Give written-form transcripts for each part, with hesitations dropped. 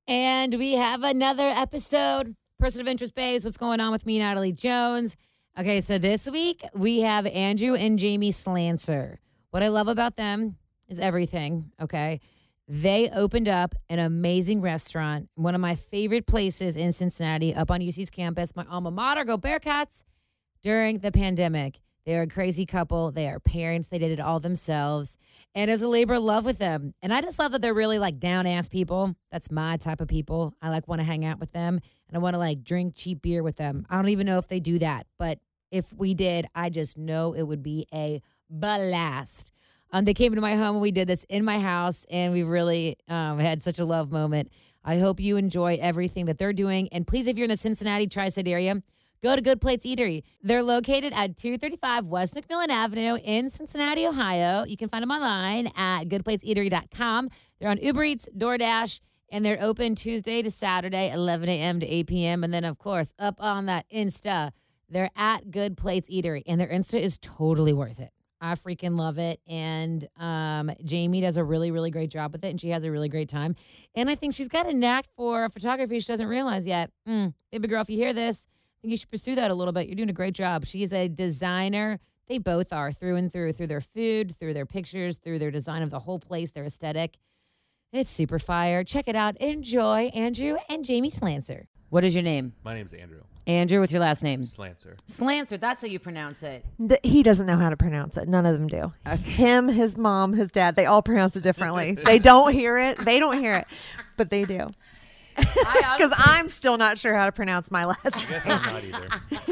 And we have another episode. Person of Interest Babes, what's going on with me, Natalie Jones? Okay, so this week we have Andrew and Jamie Slancer. What I love about them is everything, okay? They opened up an amazing restaurant, one of my favorite places in Cincinnati, up on UC's campus, my alma mater, go Bearcats, during the pandemic. They're a crazy couple. They are parents. They did it all themselves. And there's a labor of love with them. And I just love that they're really like down-ass people. That's my type of people. I like want to hang out with them. And I want to like drink cheap beer with them. I don't even know if they do that. But if we did, I just know it would be a blast. They came into my home and we did this in my house. And we really had such a love moment. I hope you enjoy everything that they're doing. And please, if you're in the Cincinnati tri-state area, go to Good Plates Eatery. They're located at 235 West McMillan Avenue in Cincinnati, Ohio. You can find them online at goodplateseatery.com. They're on Uber Eats, DoorDash, and they're open Tuesday to Saturday, 11 a.m. to 8 p.m. And then, of course, up on that Insta, they're at Good Plates Eatery, and their Insta is totally worth it. I freaking love it. And Jamie does a really, really great job with it, and she has a really great time. And I think she's got a knack for photography she doesn't realize yet. Baby girl, if you hear this, I think you should pursue that a little bit. You're doing a great job. She's a designer. They both are through and through their food, through their pictures, through their design of the whole place, their aesthetic. It's super fire. Check it out. Enjoy Andrew and Jamie Slancer. What is your name? My name's Andrew. Andrew, what's your last name? Slancer. Slancer, that's how you pronounce it. He doesn't know how to pronounce it. None of them do. Him, his mom, his dad, they all pronounce it differently. They don't hear it. They don't hear it. But they do. Because I'm still not sure how to pronounce my last name. I guess I'm not either.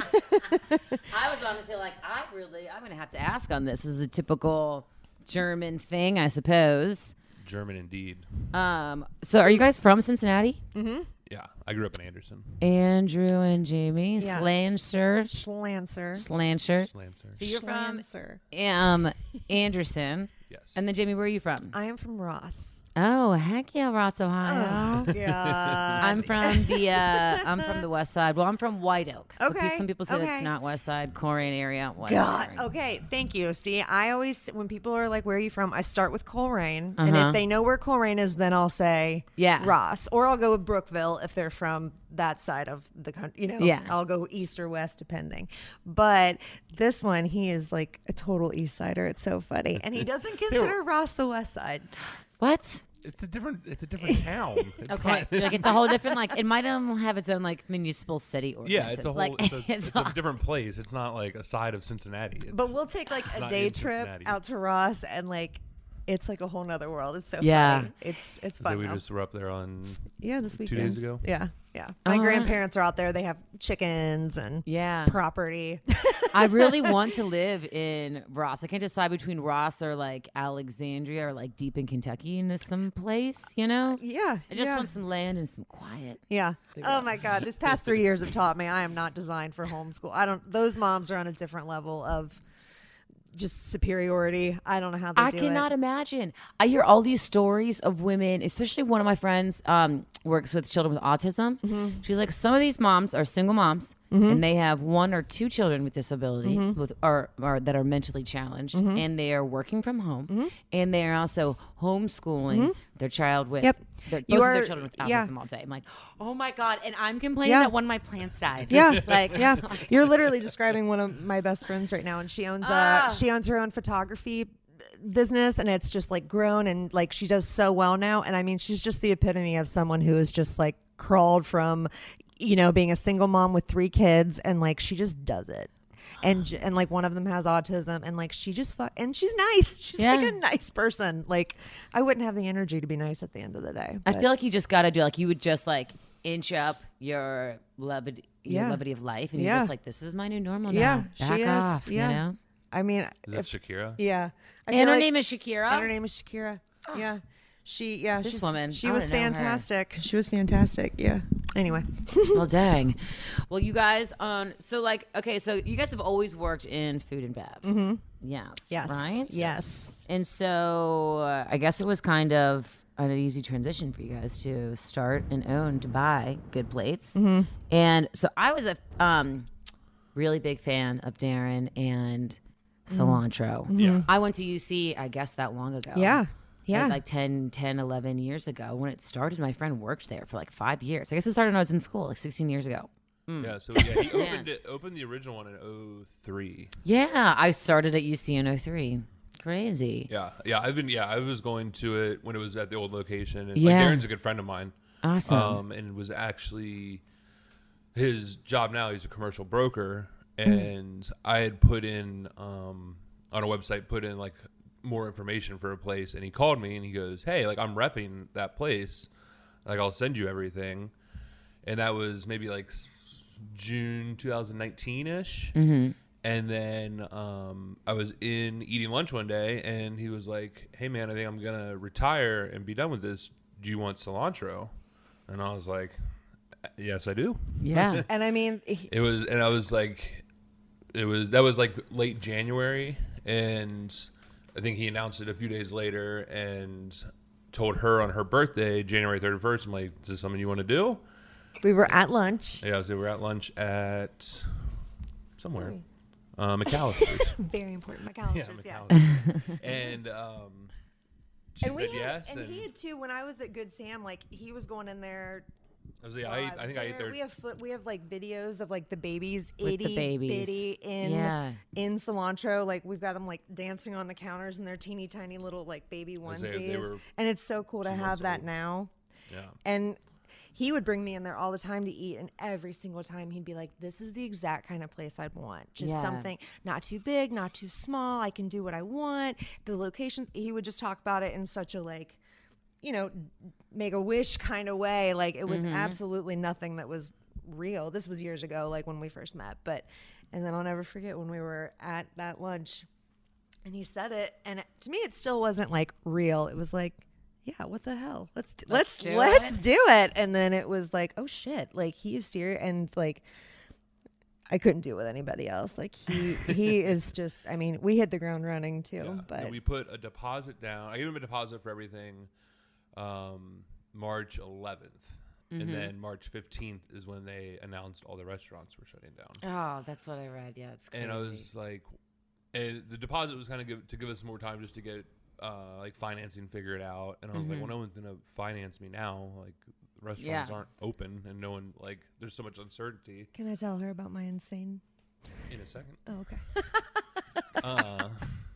I was honestly like, I'm going to have to ask on this. This is a typical German thing, I suppose. German indeed. So are you guys from Cincinnati? Mm-hmm. Yeah, I grew up in Anderson. Andrew and Jamie. Yeah. Slancer. Schlancer. So you're from Schlancer. Anderson. Yes. And then Jamie, where are you from? I am from Ross. Oh, heck yeah, Ross, Ohio. Oh, God. I'm from the West Side. Well, I'm from White Oak. So Okay, some people say okay. that's not West Side, Colerain area. White God. Oak. Okay. Thank you. See, I always, when people are like, where are you from? I start with Colerain. And if they know where Colerain is, then I'll say Ross. Or I'll go with Brookville if they're from that side of the country. You know, Yeah. I'll go east or west depending. But this one, he is like a total east sider. It's so funny. And he doesn't consider Ross the West Side. What? It's a different town. It's Okay, not- like it's a whole different it might have its own municipal city ordinance. yeah, it's a whole. It's a different place. It's not like a side of Cincinnati. But we'll take like a not day in trip Cincinnati. out to Ross and like it's like a whole nother world. It's so Yeah. funny. It's So fun. we though. just were up there on. This weekend. 2 days ago? Yeah. My Oh, grandparents are out there. They have chickens and Yeah. property. I really want to live in Ross. I can't decide between Ross or like Alexandria or like deep in Kentucky in some place, you know? Yeah. I just want some land and some quiet. Yeah. Oh my God. This past 3 years have taught me I am not designed for homeschool. Those moms are on a different level of just superiority. I don't know how they I do cannot it. imagine. I hear all these stories of women, especially one of my friends works with children with autism. Mm-hmm. She's like, some of these moms are single moms and they have one or two children with disabilities Mm-hmm. or that are mentally challenged and they are working from home and they are also homeschooling their child with their children with autism all day. I'm like, oh my God. And I'm complaining that one of my plants died. Yeah. Like, Yeah. You're literally describing one of my best friends right now, and she owns her own photography business, and it's just like grown, and like she does so well now. And I mean, she's just the epitome of someone who is just like crawled from, being a single mom with 3 kids, and like she just does it. And like one of them has autism, and like she just and she's nice. She's like a nice person. Like I wouldn't have the energy to be nice at the end of the day. I feel like you just got to do like you would just like inch up your levity of life, and you're just like, this is my new normal now. Yeah, Back she is. off, Yeah. you know? I mean, Is that Shakira? yeah. And her name is Shakira. And her name is Shakira. Yeah. This woman, She I was wanna know her. fantastic. She was fantastic. Yeah. Anyway. Well, dang. Well, you guys, so you guys have always worked in food and bev. Mm-hmm. Yes. Yes. Right? Yes. And so I guess it was kind of an easy transition for you guys to start and own to buy Good Plates. Mm-hmm. And so I was a really big fan of Darren and cilantro. Yeah. I went to UC, I guess, that long ago. Yeah. Yeah. Like 10, 11 years ago when it started. My friend worked there for like 5 years. I guess it started when I was in school, like 16 years ago. Yeah, so yeah, he opened the original one in 2003. Yeah, I started at UC in 03. Crazy. Yeah, I was going to it when it was at the old location, and Yeah. like Darren's a good friend of mine. Awesome. And was actually his job now. He's a commercial broker, and I had put in on a website, put in like more information for a place, and he called me and he goes, "Hey, like I'm repping that place, like I'll send you everything," and that was maybe like June 2019 ish. Mm-hmm. And then I was eating lunch one day, and he was like, "Hey man, I think I'm gonna retire and be done with this. Do you want cilantro?" And I was like, "Yes, I do." Yeah. And I mean, It was, and I was like, that was like late January, and I think he announced it a few days later, and told her on her birthday, January 31st. I'm like, "Is this something you want to do?" we were at lunch. Yeah, so we were at lunch at somewhere, McAllister's. Very important. McAllister's, yes. McAllister's. And she said yes. And he had too. When I was at Good Sam, like he was going in there. I was like, I think I ate there. We have like videos of like the babies, With the itty babies. bitty in cilantro. Like we've got them like dancing on the counters in their teeny tiny little like baby was they onesies, were and it's so cool to 2 have months that old. now. Yeah. And he would bring me in there all the time to eat, and every single time he'd be like, "This is the exact kind of place I'd want. Just Yeah. something not too big, not too small. I can do what I want. The location." He would just talk about it in such a like, you know, make a wish kind of way. Like it was absolutely nothing that was real. This was years ago, like when we first met. And then I'll never forget when we were at that lunch, and he said it, and to me, it still wasn't like real. It was like, yeah, what the hell? Let's do it. And then it was like, oh shit, like he is serious, and like I couldn't do it with anybody else. Like he is just. I mean, we hit the ground running too. Yeah. But And we put a deposit down. I gave him a deposit for everything. March 11th, and then March 15th is when they announced all the restaurants were shutting down. Oh, that's what I read. Yeah, it's crazy. And I was like, and the deposit was kind of to give us more time just to get like financing figured out. And I was like, well, no one's gonna finance me now. Like restaurants aren't open, and no one like there's so much uncertainty. can I tell her about my insane? In a second. Oh, okay.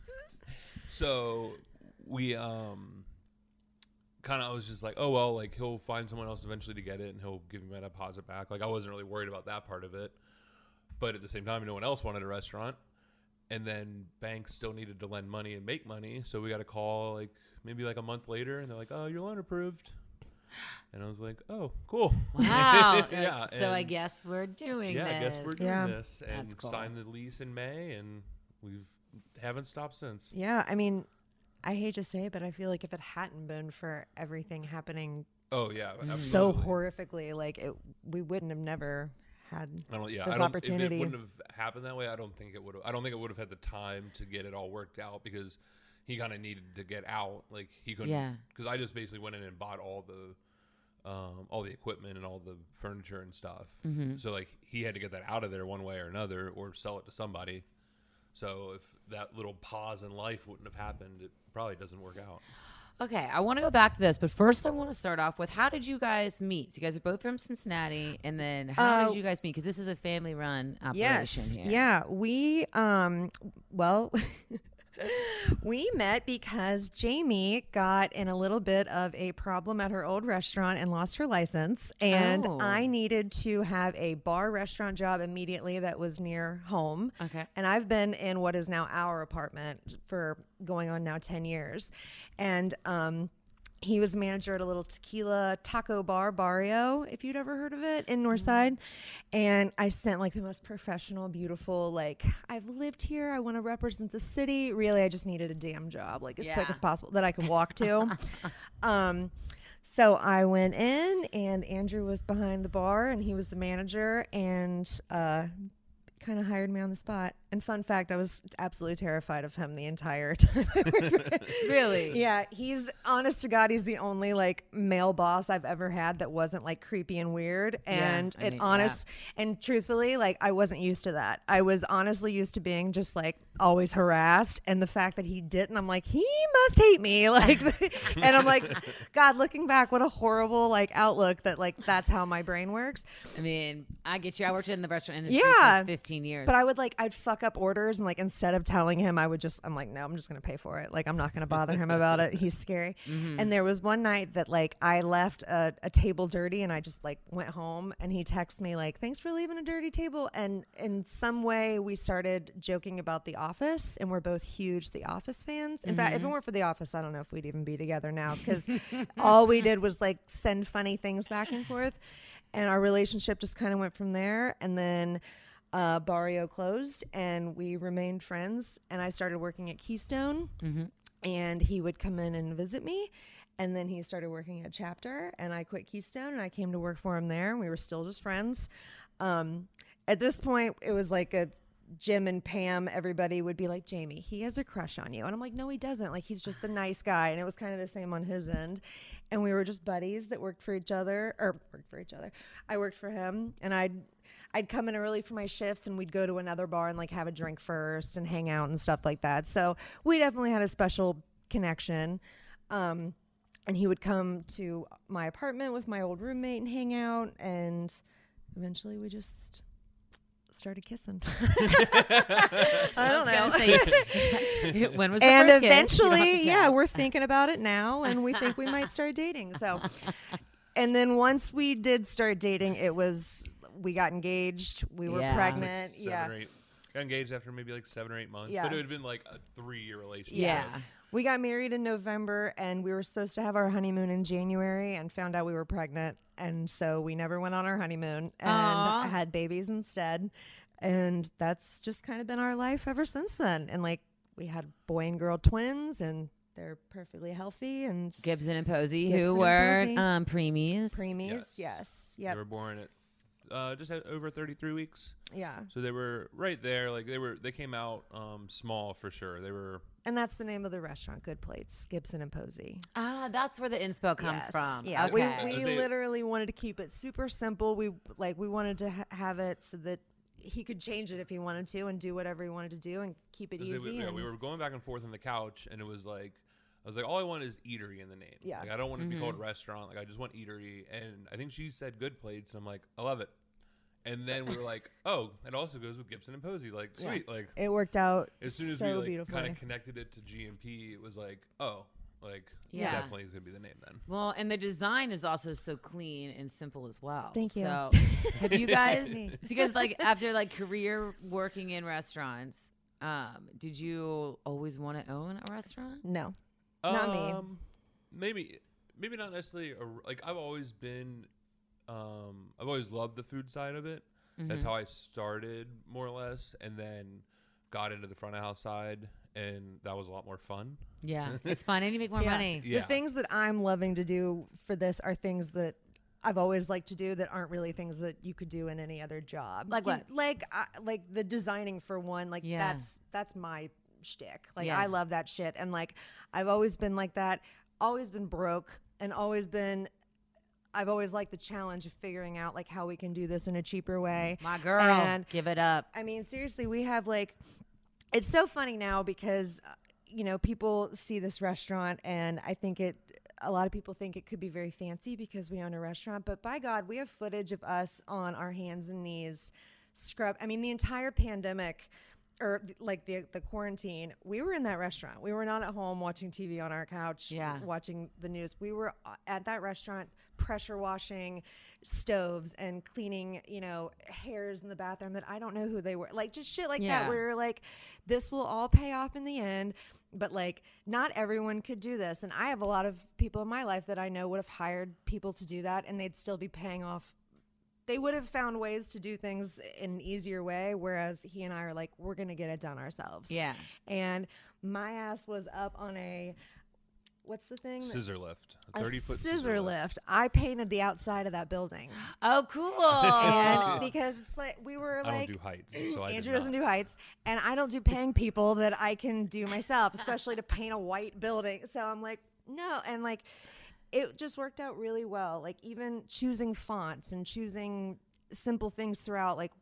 So we kind of I was just like, oh well, like he'll find someone else eventually to get it, and he'll give me my deposit back. Like I wasn't really worried about that part of it, but at the same time, no one else wanted a restaurant, and then banks still needed to lend money and make money, so we got a call like maybe like a month later, and they're like, oh, your loan approved, and I was like, oh, cool. Wow. Yeah. So I guess we're doing Yeah, this. I guess we're doing Yeah. this, and That's cool. signed the lease in May, and haven't stopped since. Yeah, I mean, I hate to say it, but I feel like if it hadn't been for everything happening Oh yeah, so absolutely. horrifically, like we wouldn't have never had I don't. Yeah, this I don't, opportunity. If it wouldn't have happened that way, I don't think it would have. I don't think it would have had the time to get it all worked out because he kind of needed to get out. Like he couldn't. Yeah. Because I just basically went in and bought all the equipment and all the furniture and stuff. Mm-hmm. So like he had to get that out of there one way or another, or sell it to somebody. So if that little pause in life wouldn't have happened, it probably doesn't work out. Okay, I want to go back to this, but first I want to start off with how did you guys meet? So you guys are both from Cincinnati, and then how did you guys meet? Because this is a family-run operation here. Yeah, we well, we met because Jamie got in a little bit of a problem at her old restaurant and lost her license, and Oh. I needed to have a bar restaurant job immediately that was near home. Okay. And I've been in what is now our apartment for going on now 10 years. And he was manager at a little tequila taco bar, Barrio, if you'd ever heard of it, in Northside. And I sent like the most professional, beautiful, like, I've lived here, I want to represent the city. Really, I just needed a damn job, like as quick Yeah. as possible that I could walk to. So I went in, and Andrew was behind the bar, and he was the manager, and kind of hired me on the spot. And fun fact, I was absolutely terrified of him the entire time. Really? Yeah, he's honest to God, he's the only like male boss I've ever had that wasn't like creepy and weird. And and truthfully, like I wasn't used to that. I was honestly used to being just like always harassed, and the fact that he didn't, I'm like, he must hate me. Like, and I'm like, God, looking back, what a horrible like outlook that like that's how my brain works. I mean, I get you. I worked in the restaurant industry for 15 years. But I'd fuck up orders, and like instead of telling him, I'm like, no, I'm just gonna pay for it. Like I'm not gonna bother him about it. He's scary. And there was one night that like I left a table dirty, and I just like went home, and he texted me like, thanks for leaving a dirty table. And in some way we started joking about The Office, and we're both huge The Office fans. In fact, if it weren't for The Office, I don't know if we'd even be together now, because all we did was like send funny things back and forth, and our relationship just kind of went from there. And then Barrio closed, and we remained friends, and I started working at Keystone, and he would come in and visit me, and then he started working at Chapter, and I quit Keystone, and I came to work for him there, and we were still just friends. At this point, it was like a Jim and Pam, everybody would be like, Jamie, he has a crush on you. And I'm like, no, he doesn't. Like, he's just a nice guy. And it was kind of the same on his end. And we were just buddies that worked for each other. I worked for him, and I'd come in early for my shifts, and we'd go to another bar and like have a drink first and hang out and stuff like that. So we definitely had a special connection. And he would come to my apartment with my old roommate and hang out. And eventually we just started kissing. I don't know. When was the and first eventually, kiss? we're thinking about it now, and we think we might start dating. So, and then once we did start dating, we got engaged. We were pregnant. Like 7 or 8. Got engaged after maybe like 7 or 8 months, Yeah. but it would have been like a 3-year relationship. Yeah. We got married in November, and we were supposed to have our honeymoon in January, and found out we were pregnant. And so we never went on our honeymoon, and had babies instead. And that's just kind of been our life ever since then. And like, we had boy and girl twins, and they're perfectly healthy. And Gibson and Posey, Gibson who were and preemies. yes. They Yep. were born at just over 33 weeks. Yeah. So they were right there. Like they came out small for sure. They were. And that's the name of the restaurant, Good Plates, Gibson and Posey. That's where the inspo comes Yes. from. Yeah, Okay. we literally wanted to keep it super simple. We wanted to have it so that he could change it if he wanted to, and do whatever he wanted to do, and keep it easy. We were going back and forth on the couch, and it was like, I was like, all I want is eatery in the name. Yeah. Like, I don't want it to be called restaurant. Like, I just want eatery. And I think she said Good Plates, and I'm like, I love it. And then we were like, oh, it also goes with Gibson and Posey. Like, sweet. Like, it worked out as soon as so we like beautifully. kind of connected it to GMP, it was like, oh, like, Yeah. definitely is gonna be the name then. Well, and the design is also so clean and simple as well. Thank you. So, have you guys? So you guys like after like career working in restaurants, did you always want to own a restaurant? No, not me. Maybe not necessarily. Like, I've always been, I've always loved the food side of it. That's how I started, more or less, and then got into the front of house side, and that was a lot more fun. Yeah, it's fun, and you make more money. Yeah. The things that I'm loving to do for this are things that I've always liked to do that aren't really things that you could do in any other job. Like what? Like the designing for one. Like Yeah. that's my shtick. Like Yeah. I love that shit, and like I've always been like that. Always been broke, and I've always liked the challenge of figuring out like how we can do this in a cheaper way. My girl, And give it up. I mean, seriously, we have like, it's so funny now because, people see this restaurant, and I think a lot of people think it could be very fancy because we own a restaurant, but by God, we have footage of us on our hands and knees the entire pandemic, or like the quarantine, we were in that restaurant. We were not at home watching TV on our couch, watching the news. We were at that restaurant pressure washing stoves and cleaning, hairs in the bathroom that I don't know who they were. Like, just shit like that, where you're like, this will all pay off in the end. But like, not everyone could do this. And I have a lot of people in my life that I know would have hired people to do that, and they'd still be paying off. They would have found ways to do things in an easier way, whereas he and I are like, we're going to get it done ourselves. Yeah. And my ass was up on what's the thing? Scissor lift. A 30-foot scissor lift. I painted the outside of that building. Oh, cool. And because it's like we were I like, don't do heights, so I Andrew did doesn't not. do heights, and I don't do paying people that I can do myself, especially to paint a white building. So I'm like, no, and like it just worked out really well. Like even choosing fonts and choosing simple things throughout, like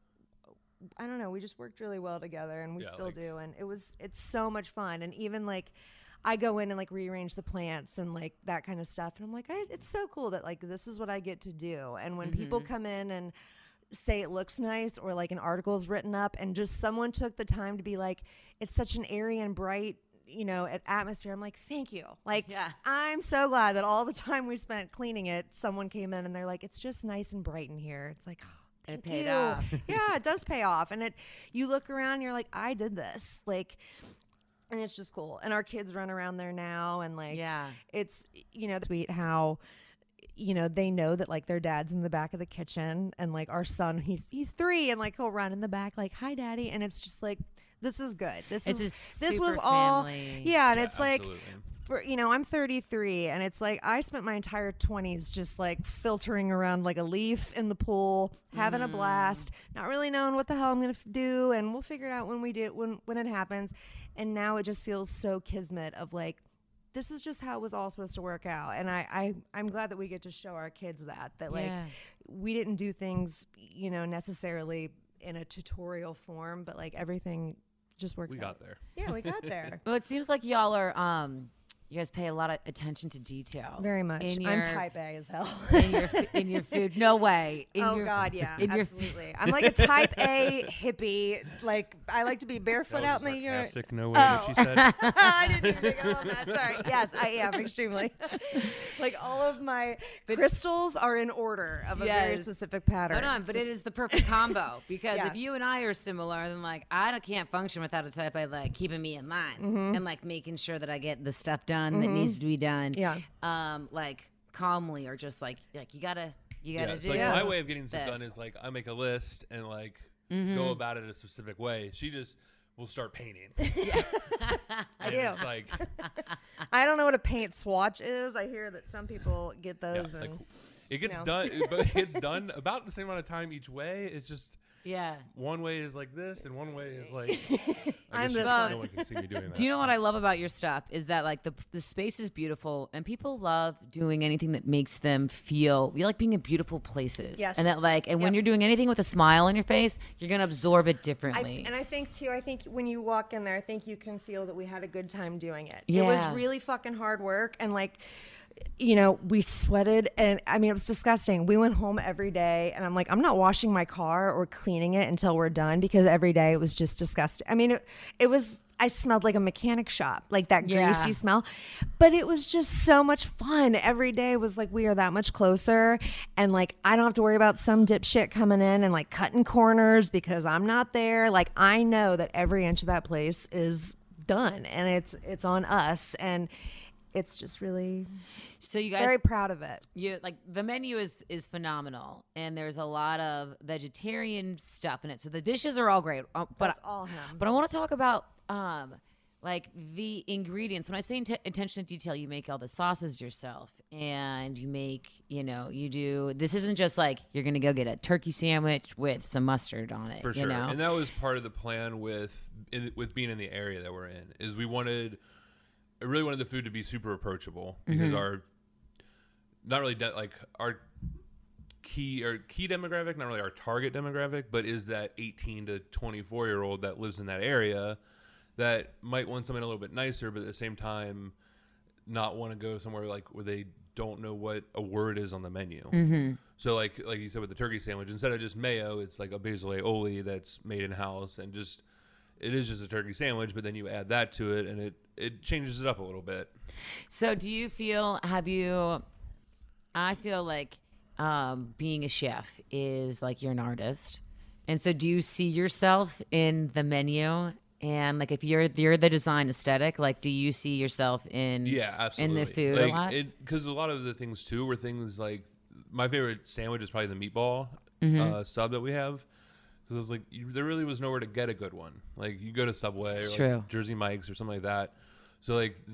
I don't know, we just worked really well together, and we Yeah, still like- do, and it's so much fun. And even like I go in and like rearrange the plants and like that kind of stuff, and I'm like, it's so cool that like this is what I get to do. And when people come in and say it looks nice, or like an article is written up and just someone took the time to be like, it's such an airy and bright, you know, atmosphere, I'm like, thank you. Like, Yeah. I'm so glad that all the time we spent cleaning it, someone came in and they're like, it's just nice and bright in here. It's like, oh, It thank paid you. off. Yeah, it does pay off. And you look around, you're like, I did this. Like, and it's just cool. And our kids run around there now, and like, Yeah. it's, you know, sweet how, you know, they know that like their dad's in the back of the kitchen, and like our son, he's 3, and like he'll run in the back like, hi daddy. And it's just like, this is good. It's This just was super all, family. yeah. And Yeah, it's like, absolutely. for, you know, I'm 33, and it's like I spent my entire 20s just like filtering around like a leaf in the pool, having a blast, not really knowing what the hell I'm gonna do, and we'll figure it out when we do when it happens. And now it just feels so kismet of like, this is just how it was all supposed to work out. And I'm glad that we get to show our kids that like Yeah. we didn't do things, you know, necessarily in a tutorial form, but like everything just worked We out. got there. Yeah, we got there. Well, it seems like y'all are, you guys pay a lot of attention to detail. Very much. In I'm your- type A as hell. in your food. No way. In Oh your, God, yeah, in your- absolutely. I'm like a type A hippie. Like I like to be barefoot out That in was the a yard. sarcastic no way that she said. I didn't even think about that. Sorry. Yes, I am extremely. Like all of my crystals are in order of a very Yes. specific pattern. Hold on, but it is the perfect combo because Yeah. if you and I are similar, then like can't function without a type A like keeping me in line Mm-hmm. and like making sure that I get the stuff done that needs to be done. Yeah. Like calmly or just like you gotta Yeah, do it's like Yeah. my way of getting stuff this. done is like I make a list and like Mm-hmm. go about it a specific way. She just will start painting. I And do. It's like, I don't know what a paint swatch is. I hear that some people get yeah, those. like and it gets know. done, but it gets done about the same amount of time each way. It's just Yeah. one way is like this, and one way is like. I I'm guess this no one. one can see me doing that. Do you know what I love about your stuff is that like the space is beautiful and people love doing anything that makes them feel you like being in beautiful places. Yes. And that like and when Yep. you're doing anything with a smile on your face, you're gonna absorb it I differently. think when you walk in there, I think you can feel that we had a good time doing it. It was Yeah. really fucking hard work, and like, you know, we sweated, and I mean, it was disgusting. We went home every day, and I'm like, I'm not washing my car or cleaning it until we're done, because every day it was just disgusting. I mean, it was. I smelled like a mechanic shop, like that Yeah. greasy smell. But it was just so much fun. Every day was like we are that much closer. And like I don't have to worry about some dipshit coming in and like cutting corners because I'm not there. Like I know that every inch of that place is done, and it's on us. And it's just really so you guys very proud of it. you like the menu is phenomenal and there's a lot of vegetarian stuff in it. So the dishes are all great. But That's all him. But I want to talk about like the ingredients. When I say attention to detail, you make all the sauces yourself, and you make you do. This isn't just like you're gonna go get a turkey sandwich with some mustard on it. For you sure, know? and that was part of the plan with being in the area that we're in. Is I really wanted the food to be super approachable because our not really like our key demographic, not really our target demographic, but is that 18 to 24-year-old that lives in that area that might want something a little bit nicer, but at the same time not want to go somewhere like where they don't know what a word is on the menu. So like you said with the turkey sandwich, instead of just mayo, it's like a basil aioli that's made in house, and it is just a turkey sandwich, but then you add that to it, and it changes it up a little bit. So do you feel? I feel like being a chef is like you're an artist, and so do you see yourself in the menu? And like if you're the design aesthetic, like do you see yourself in Yeah, absolutely. in the food like, a lot? Because a lot of the things too were things like my favorite sandwich is probably the meatball sub that we have. Because I was like, there really was nowhere to get a good one. Like you go to Subway It's or true. like Jersey Mike's or something like that. So like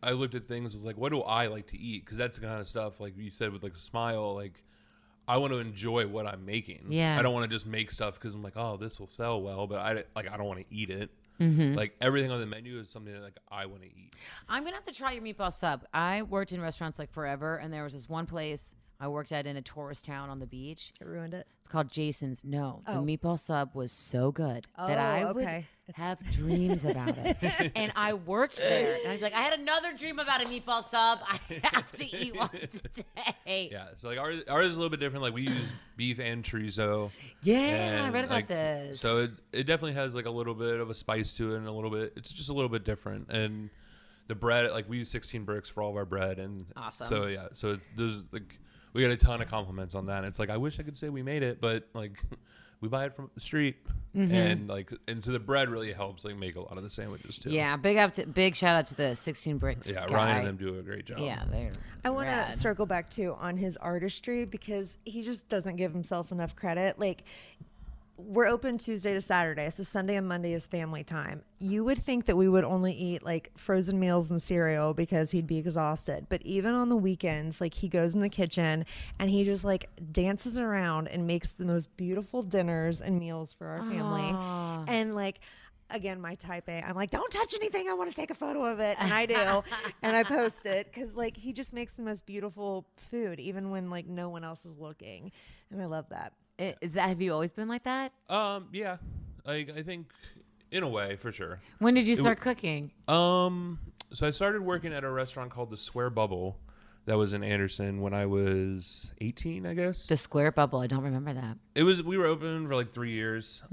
I looked at things as like, what do I like to eat? Because that's the kind of stuff, like you said, with like a smile, like I want to enjoy what I'm making. Yeah. I don't want to just make stuff because I'm like, oh, this will sell well, but I don't want to eat it. Mm-hmm. Like everything on the menu is something that like I want to eat. I'm gonna have to try your meatball sub. I worked in restaurants like forever, and there was this one place I worked at in a tourist town on the beach. It ruined it. It's called Jason's. No, the Oh. meatball sub was so good that I would have dreams about it. And I worked there, and I was like, I had another dream about a meatball sub. I have to eat one today. Yeah, so like ours is a little bit different. Like we use beef and chorizo. Yeah, I and, read about like, this. So it definitely has like a little bit of a spice to it, and a little bit. It's just a little bit different. And the bread, like we use 16 bricks for all of our bread, and Awesome. So yeah, so there's like we get a ton of compliments on that. It's like I wish I could say we made it, but like we buy it from the street, and so the bread really helps like make a lot of the sandwiches too. Yeah, big shout out to the 16 bricks. Yeah, guy. Ryan and them do a great job. Yeah, they're. I want to rad. circle back too on his artistry because he just doesn't give himself enough credit. Like, we're open Tuesday to Saturday, so Sunday and Monday is family time. You would think that we would only eat like frozen meals and cereal because he'd be exhausted. But even on the weekends, like he goes in the kitchen and he just like dances around and makes the most beautiful dinners and meals for our family. Aw. And like, again, my type A, I'm like, don't touch anything. I want to take a photo of it. And I do. And I post it because like he just makes the most beautiful food, even when like no one else is looking. And I love that. Have you always been like that? Yeah, I think in a way for sure. When did you start cooking? So I started working at a restaurant called the Square Bubble that was in Anderson when I was 18, I guess. The Square Bubble. I don't remember that. We were open for like 3 years.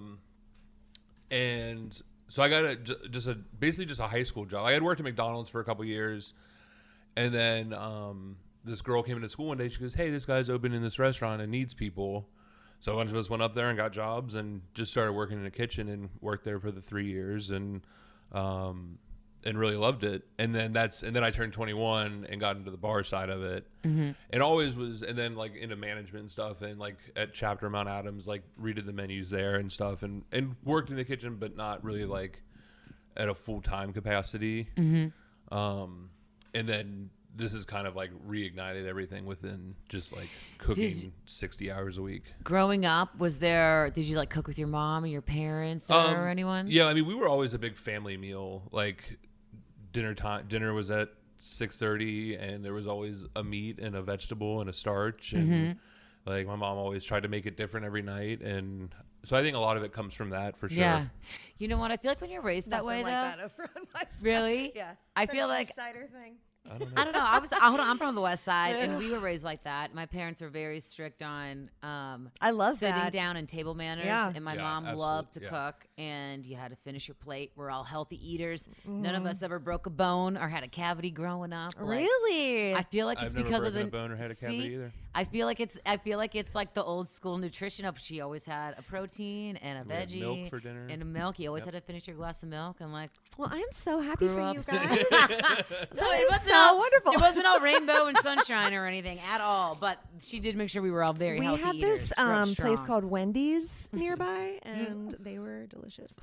And so I got basically just a high school job. I had worked at McDonald's for a couple years, and then this girl came into school one day. She goes, "Hey, this guy's opening this restaurant and needs people." So a bunch of us went up there and got jobs and just started working in the kitchen and worked there for the 3 years and really loved it. And then I turned 21 and got into the bar side of it. Mm-hmm. And always was, and then like into management and stuff, and like at Chapter Mount Adams, like redid the menus there and stuff, and worked in the kitchen, but not really like at a full-time capacity. Mm-hmm. And then this has kind of like reignited everything within just like cooking 60 hours a week. Growing up, did you like cook with your mom or your parents or anyone? Yeah, I mean, we were always a big family meal. Like dinner was at 6:30, and there was always a meat and a vegetable and a starch, and like my mom always tried to make it different every night, and so I think a lot of it comes from that for sure. Yeah. You know what? I feel like when you're raised that way, Nothing though. like that over on my side. Really? Yeah. I feel like cider thing. I don't know. I don't know. Hold on. I'm from the West Side, and we were raised like that. My parents were very strict on I love sitting that. down and table manners. Yeah. And my Yeah, mom absolutely. loved to Yeah. cook, and you had to finish your plate. We're all healthy eaters. None of us ever broke a bone or had a cavity growing up. Like, Really? I feel like it's I've never because of the broken a bone or had a cavity See? either. I feel like it's like the old school nutrition of she always had a protein and a We had veggie milk for dinner. and a milk. You always Yep. had to finish your glass of milk and like Well, I'm so happy grew for up. you No, guys. it That wasn't is so all- wonderful. It wasn't all rainbow and sunshine or anything at all. But she did make sure we were all very We healthy had eaters. this Grew up place strong. called Wendy's nearby, and they were delicious.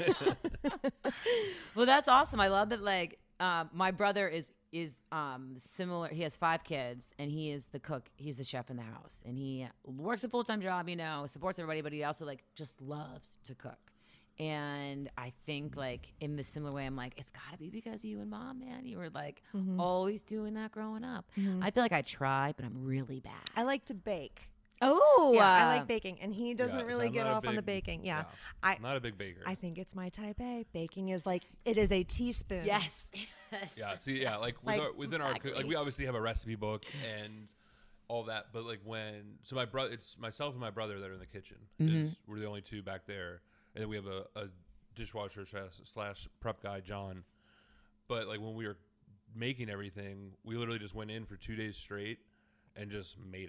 Well, that's awesome. I love that. Like, my brother is similar. He has 5 kids, and he is the cook. He's the chef in the house, and he works a full-time job. Supports everybody, but he also like just loves to cook. And I think like in the similar way, I'm like, it's got to be because you and mom, man, you were like always doing that growing up. I feel like I try, but I'm really bad. I like to bake. Oh, Yeah, I like baking, and he doesn't Yeah, so really I'm get not a off on the big- baking. Yeah, I'm not a big baker. I think it's my type A. Baking is like it is a teaspoon. Yes. Yes. Yeah, see, yeah, like, Like, within our exactly. like we obviously have a recipe book and all that, but like my brother, it's myself and my brother that are in the kitchen. We're the only two back there, and then we have a dishwasher slash prep guy, John. But like when we were making everything, we literally just went in for 2 days straight and just made it.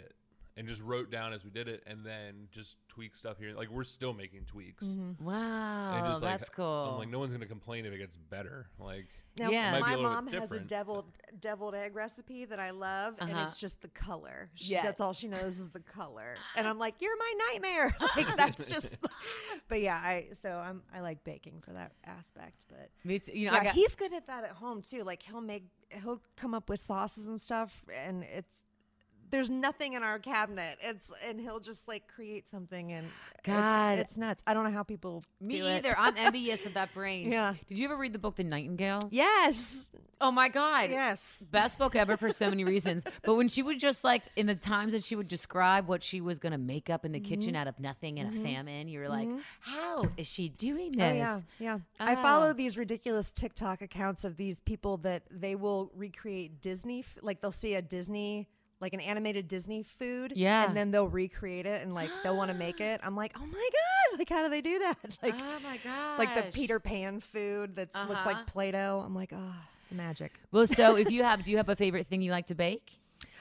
and just wrote down as we did it, and then just tweak stuff here. Like we're still making tweaks. Wow, And just, like, that's cool. I'm like, no one's gonna complain if it gets better. Like, Now, Yeah. Might be my a little mom bit has a different. deviled egg recipe that I love, and it's just the color. Yes. That's all she knows is the color. And I'm like, you're my nightmare. Like that's just. But yeah, I like baking for that aspect. But It's, you know, yeah, he's good at that at home too. Like he'll come up with sauces and stuff, and there's nothing in our cabinet. And he'll just like create something, and God. it's nuts. I don't know how people me do it. either. I'm envious of that brain. Yeah. Did you ever read the book The Nightingale? Yes. Oh my God. Yes. Best book ever for so many reasons. But when she would just like, in the times that she would describe what she was going to make up in the kitchen out of nothing in a famine, you were like, how is she doing this? Oh, yeah. I follow these ridiculous TikTok accounts of these people that they will recreate Disney, like they'll see a Disney, like an animated Disney food, Yeah. and then they'll recreate it and like they'll want to make it. I'm like, oh my God, like how do they do that? Like, Oh my God. like the Peter Pan food that looks like Play-Doh. I'm like, oh, the magic. Well, so do you have a favorite thing you like to bake?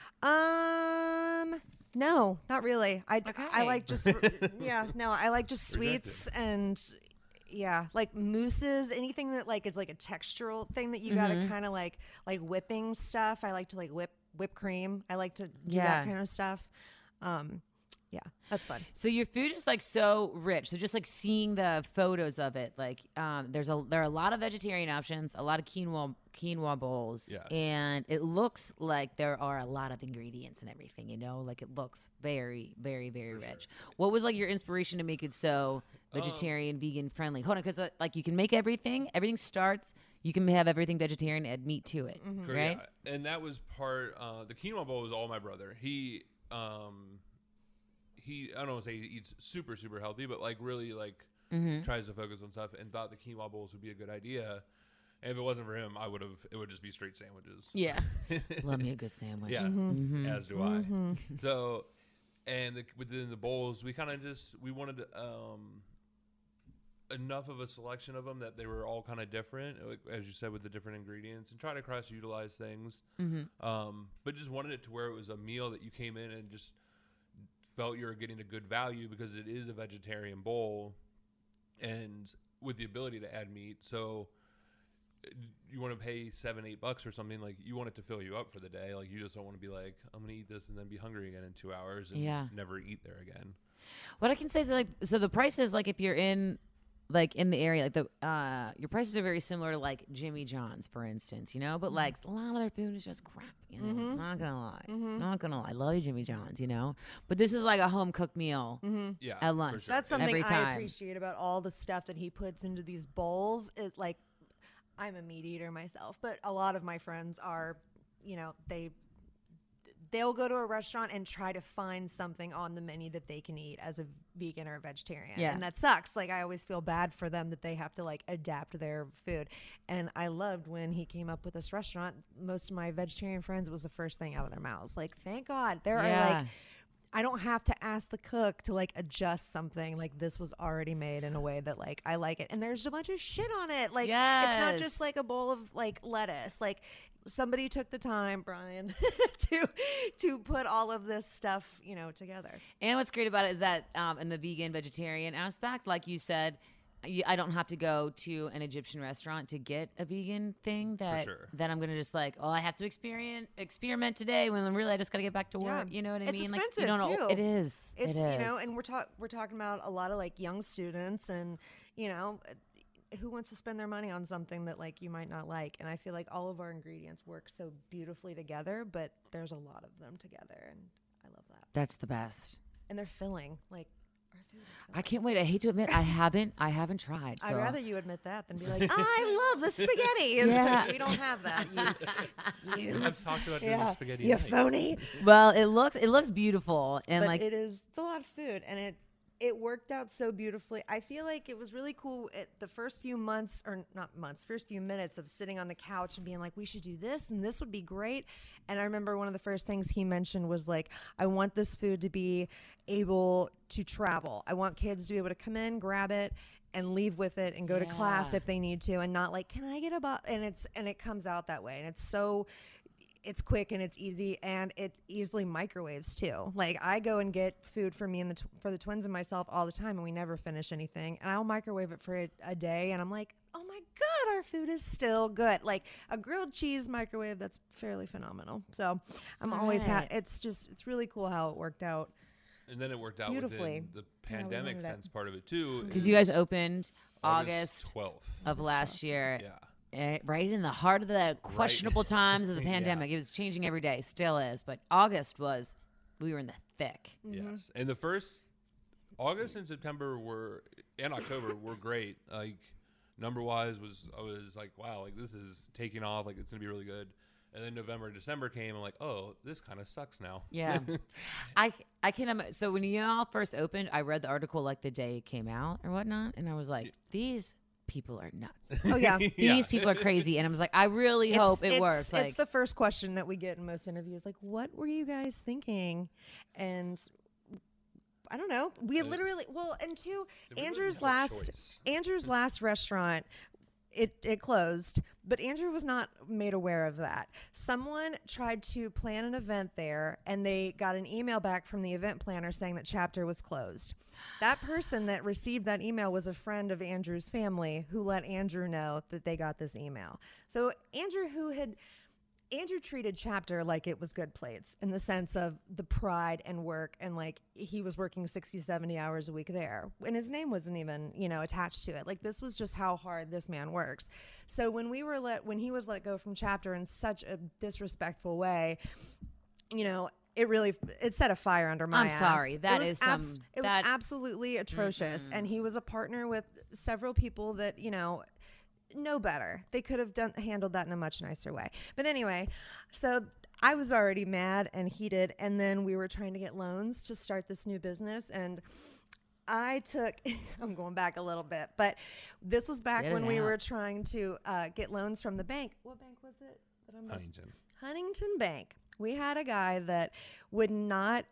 No, not really. I Okay. like just I like just sweets and like mousses, anything that like is like a textural thing that you gotta kind of like whipping stuff. I like to like whip cream. I like to do that kind of stuff. Yeah, that's fun. So your food is like so rich. So just like seeing the photos of it, like there are a lot of vegetarian options, a lot of quinoa bowls, Yes. and it looks like there are a lot of ingredients and everything. You know, like it looks very, very, very rich. What was like your inspiration to make it so vegetarian, vegan friendly? Hold on, because like you can make everything. Everything starts. You can have everything vegetarian, add meat to it, right? Yeah. And that was part. The quinoa bowl was all my brother. He I don't want to say he eats super super healthy, but like really like tries to focus on stuff, and thought the quinoa bowls would be a good idea. And if it wasn't for him, it would just be straight sandwiches. Yeah, love me a good sandwich. Yeah, as do I. So, and within the bowls, we kind of we wanted enough of a selection of them that they were all kind of different, like, as you said, with the different ingredients, and try to cross utilize things. But just wanted it to where it was a meal that you came in and just felt you were getting a good value, because it is a vegetarian bowl and with the ability to add meat. So you want to pay $7-8 for something, like you want it to fill you up for the day. Like you just don't want to be like, I'm going to eat this and then be hungry again in 2 hours and never eat there again. What I can say is like, so the prices, like if you're in the area, like your prices are very similar to like Jimmy John's, for instance, you know, but like a lot of their food is just crap, you know, not gonna lie. I love you, Jimmy John's, you know, but this is like a home cooked meal Yeah, at lunch. sure. That's something Every I time. appreciate about all the stuff that he puts into these bowls. Is like, I'm a meat eater myself, but a lot of my friends are, you know, they'll go to a restaurant and try to find something on the menu that they can eat as a vegan or a vegetarian. Yeah. And that sucks. Like, I always feel bad for them that they have to like adapt their food. And I loved when he came up with this restaurant. Most of my vegetarian friends, was the first thing out of their mouths. Like, thank God. There are like, I don't have to ask the cook to like adjust something. Like, this was already made in a way that like I like it. And there's a bunch of shit on it. Like, it's not just like a bowl of like lettuce. Like, somebody took the time, Brian, to put all of this stuff, you know, together. And what's great about it is that in the vegan vegetarian aspect, like you said, I don't have to go to an Egyptian restaurant to get a vegan thing that sure. then I'm gonna just like, oh, I have to experiment today, when really I just gotta get back to work. You know what I It's mean? expensive, like, you don't know. too. It is. It's, it is. you know, and we're talking about a lot of like young students, and you know, who wants to spend their money on something that like you might not like. And I feel like all of our ingredients work so beautifully together, but there's a lot of them together, and I love that. That's the best. And they're filling. Like, our food is filling. I can't wait. I hate to admit, I haven't tried. So. I'd rather you admit that than be like, I love the spaghetti. Yeah. We don't have that. You I've talked about doing the spaghetti. you night. phony. Well, it looks beautiful, and But like it's a lot of food, and it worked out so beautifully. I feel like it was really cool at the first few months, or not months, first few minutes of sitting on the couch and being like, we should do this and this would be great. And I remember one of the first things he mentioned was like, I want this food to be able to travel. I want kids to be able to come in, grab it, and leave with it and go to class if they need to, and not like, can I get a and it comes out that way. And it's so, it's quick and it's easy and it easily microwaves too. Like I go and get food for me and for the twins and myself all the time, and we never finish anything. And I'll microwave it for a day, and I'm like, oh my God, our food is still good. Like a grilled cheese microwave, that's fairly phenomenal. So I'm always it's really cool how it worked out. And then it worked out Beautifully. within the pandemic sense part of it too. Because you guys opened August 12th of last year. Yeah. Right in the heart of the questionable times of the pandemic. Yeah. It was changing every day, still is. But August we were in the thick. Yes. And the first August and September and October were great. Like number wise I was like, wow, like this is taking off, like it's gonna be really good. And then November, December came. I'm like, oh, this kind of sucks now. Yeah, I can. So when y'all first opened, I read the article like the day it came out or whatnot, and I was like, these people are nuts. Oh yeah, these people are crazy. And I was like, I really hope it works. Like, it's the first question that we get in most interviews. Like, what were you guys thinking? And I don't know. We literally Andrew's last restaurant. It closed, but Andrew was not made aware of that. Someone tried to plan an event there, and they got an email back from the event planner saying that Chapter was closed. That person that received that email was a friend of Andrew's family who let Andrew know that they got this email. So Andrew treated Chapter like it was good plates in the sense of the pride and work, and like he was working 60, 70 hours a week there. And his name wasn't even, attached to it. Like this was just how hard this man works. So when he was let go from Chapter in such a disrespectful way, it set a fire under my ass. I'm sorry. That is it was absolutely atrocious. And he was a partner with several people that, know better. They could have handled that in a much nicer way. But anyway, so I was already mad and heated, and then we were trying to get loans to start this new business, and I'm going back a little bit, but this was back when we were trying to get loans from the bank. What bank was it? Huntington Bank. We had a guy that would not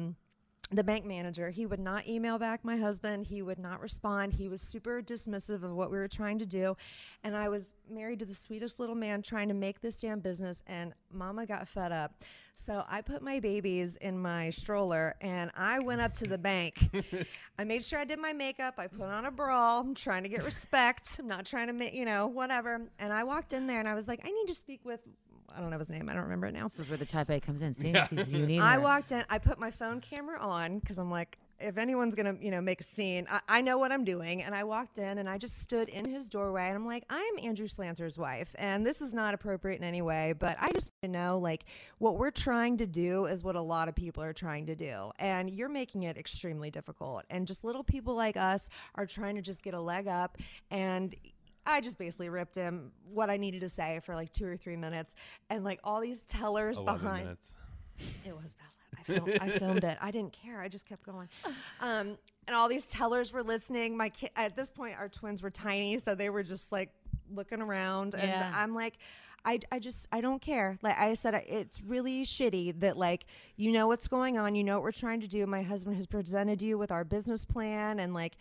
the bank manager, he would not email back my husband. He would not respond. He was super dismissive of what we were trying to do. And I was married to the sweetest little man trying to make this damn business, and Mama got fed up. So I put my babies in my stroller, and I went up to the bank. I made sure I did my makeup. I put on a bra. I'm trying to get respect. I'm not trying to make, whatever. And I walked in there, and I was like, I need to speak with, I don't know his name. I don't remember it now. This is where the type A comes in. See, you need I walked in. I put my phone camera on because I'm like, if anyone's gonna, make a scene, I know what I'm doing. And I walked in and I just stood in his doorway and I'm like, I'm Andrew Slancer's wife, and this is not appropriate in any way, but I just know like what we're trying to do is what a lot of people are trying to do, and you're making it extremely difficult. And just little people like us are trying to just get a leg up, and I just basically ripped him what I needed to say for like 2 or 3 minutes, and like all these tellers 11 behind. minutes. It was about. I filmed it. I didn't care. I just kept going. And all these tellers were listening. My kid, at this point, our twins were tiny, so they were just like looking around, and I'm like, I don't care. Like I said, it's really shitty that like what's going on, what we're trying to do. My husband has presented you with our business plan, and like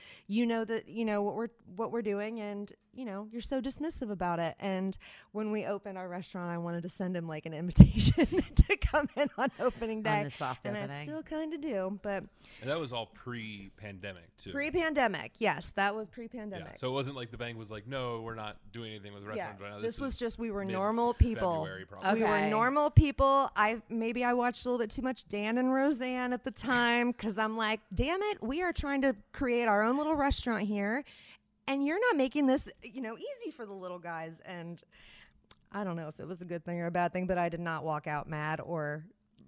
that what we're doing, and you're so dismissive about it. And when we opened our restaurant, I wanted to send him like an invitation to come in on opening day, on the soft opening. I still kind of do, but and that was all pre-pandemic too. Pre-pandemic, yes, that was pre-pandemic. Yeah, so it wasn't like the bank was like, no, we're not doing anything with restaurants right now. This was just we were normal people. Okay. We were normal people. I watched a little bit too much Dan and Roseanne at the time because I'm like, damn it, we are trying to create our own little restaurant here, and you're not making this easy for the little guys. And I don't know if it was a good thing or a bad thing, but I did not walk out mad or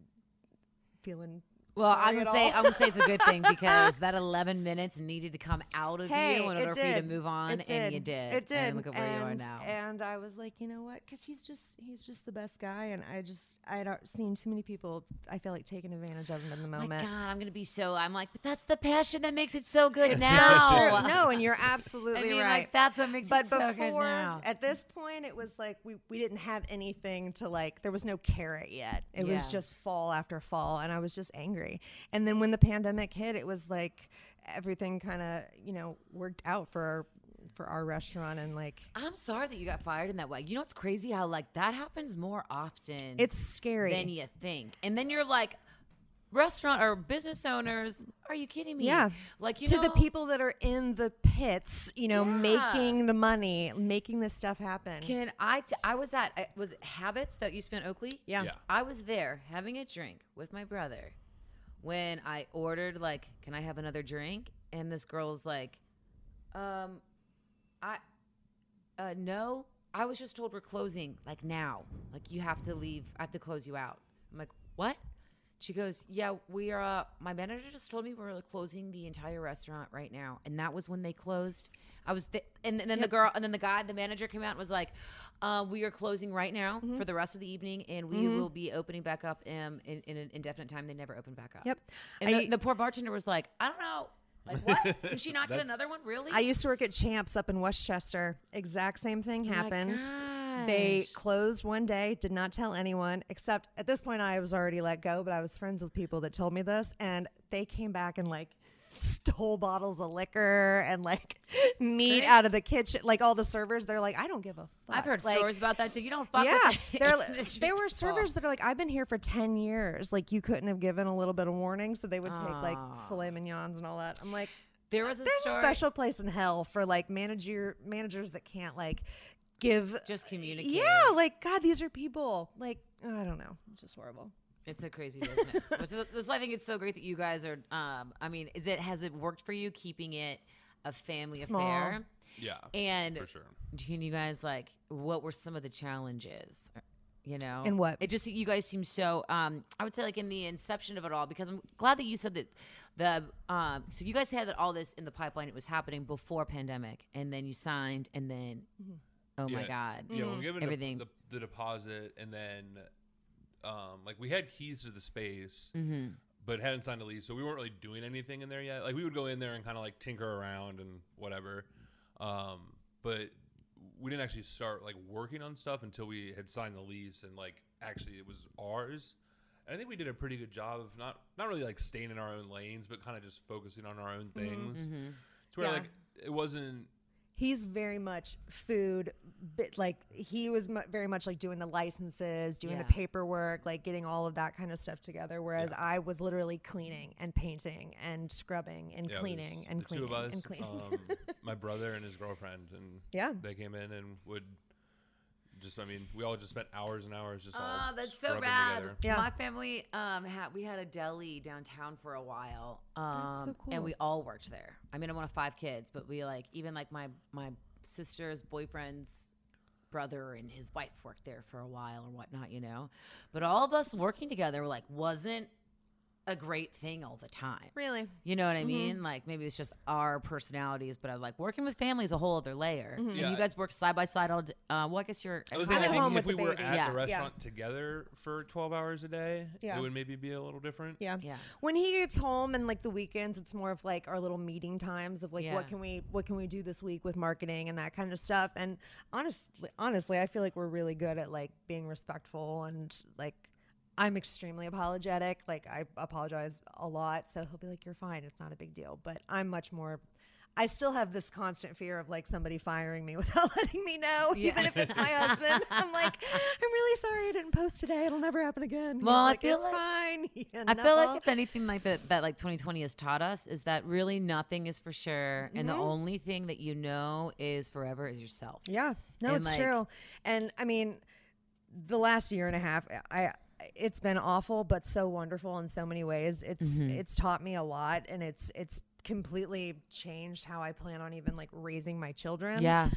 feeling. Well, I'm gonna say it's a good thing because that 11 minutes needed to come out of you in order for you to move on, and you did. It did. And look at where you are now. And I was like, you know what? Because he's just the best guy, and I don't seen too many people. I feel like taking advantage of him in the moment. My God, I'm like, but that's the passion that makes it so good It's now. so true. No, and you're absolutely right. Like, that's what makes it so good before, now. at this point, it was like we didn't have anything to like. There was no carrot yet. It was just fall after fall, and I was just angry. And then when the pandemic hit, it was like everything kind of worked out for for our restaurant, and like I'm sorry that you got fired in that way. You know, it's crazy how like that happens more often. it's scary. than you think, and then you're like, restaurant or business owners, are you kidding me? Yeah. Like, you to know, the people that are in the pits, you know, Yeah. making the money, making this stuff happen. Can I was at, was it Habits that you spent Oakley? Yeah. Yeah. I was there having a drink with my brother when I ordered, like, can I have another drink? And this girl was like, no, I was just told we're closing, like, now. Like, you have to leave. I have to close you out. I'm like, what? She goes, yeah, we are, my manager just told me we're closing the entire restaurant right now. And that was when they closed. I was, and then the girl, and then the manager came out and was like, we are closing right now for the rest of the evening, and we will be opening back up in an indefinite time. They never opened back up. Yep. And the poor bartender was like, I don't know. Like, what? Can she not get another one? Really? I used to work at Champs up in Westchester. Exact same thing happened. They gosh. closed one day, did not tell anyone, except at this point I was already let go, but I was friends with people that told me this, and they came back and like stole bottles of liquor and like meat out of the kitchen. Like all the servers, they're like, I don't give a fuck. I've heard Like, stories about that too. You don't fuck yeah, with there were servers that are like, I've been here for 10 years. Like you couldn't have given a little bit of warning, so they would take like filet mignons and all that. I'm like, There was a there's story. a special place in hell for like managers that can't like give Just communicate. Yeah, like God, these are people. Like I don't know, it's just horrible. It's a crazy business. So I think it's so great that you guys are. I mean, has it worked for you keeping it a family Small. affair? Yeah, And for sure. can you guys like, what were some of the challenges? You know, And what? It just, you guys seem so. I would say like in the inception of it all, because I'm glad that you said that so you guys had all this in the pipeline. It was happening before pandemic, and then you signed, and then oh my God, Yeah, we're given everything. the deposit, and then like we had keys to the space, but hadn't signed a lease, so we weren't really doing anything in there yet. Like we would go in there and kind of like tinker around and whatever, but we didn't actually start like working on stuff until we had signed the lease and like actually it was ours. And I think we did a pretty good job of not really like staying in our own lanes, but kind of just focusing on our own things. To where Yeah. like it wasn't. He's very much food, like he was very much like doing the licenses, doing the Yeah. paperwork, like getting all of that kind of stuff together. Whereas I was literally cleaning and painting and scrubbing and Yeah, cleaning there's and the cleaning two of us, and cleaning. my brother and his girlfriend, and Yeah. they came in and would just. I mean, we all just spent hours and hours just all Oh, that's so scrubbing rad. together. Yeah. My family we had a deli downtown for a while. That's so cool. And we all worked there. I mean, I'm one of 5 kids, but we like, even like my sister's boyfriend's brother and his wife worked there for a while or whatnot, you know. But all of us working together like wasn't a great thing all the time. Really? You know what I mean? Like maybe it's just our personalities, but I like working with family is a whole other layer. And Yeah. you guys work side by side all day. Well, I guess you're. I was I'm thinking, at home if with we the were baby. at Yeah. the restaurant together for 12 hours a day, Yeah. it would maybe be a little different. Yeah. Yeah. When he gets home and like the weekends, it's more of like our little meeting times of like Yeah. what can we do this week with marketing and that kind of stuff. And honestly, I feel like we're really good at like being respectful and like I'm extremely apologetic. Like I apologize a lot. So he'll be like, you're fine. It's not a big deal. But I'm much more, I still have this constant fear of like somebody firing me without letting me know, even if it's my husband. I'm like, I'm really sorry I didn't post today. It'll never happen again. Well, I He's like, feel it's like- fine. Yeah, I feel like knuckle. if anything like that like 2020 has taught us is that really nothing is for sure. And the only thing that you know is forever is yourself. Yeah, no, And, it's like- true. And I mean, the last year and a half, it's been awful, but so wonderful in so many ways. It's taught me a lot, and it's completely changed how I plan on even like raising my children. Yeah.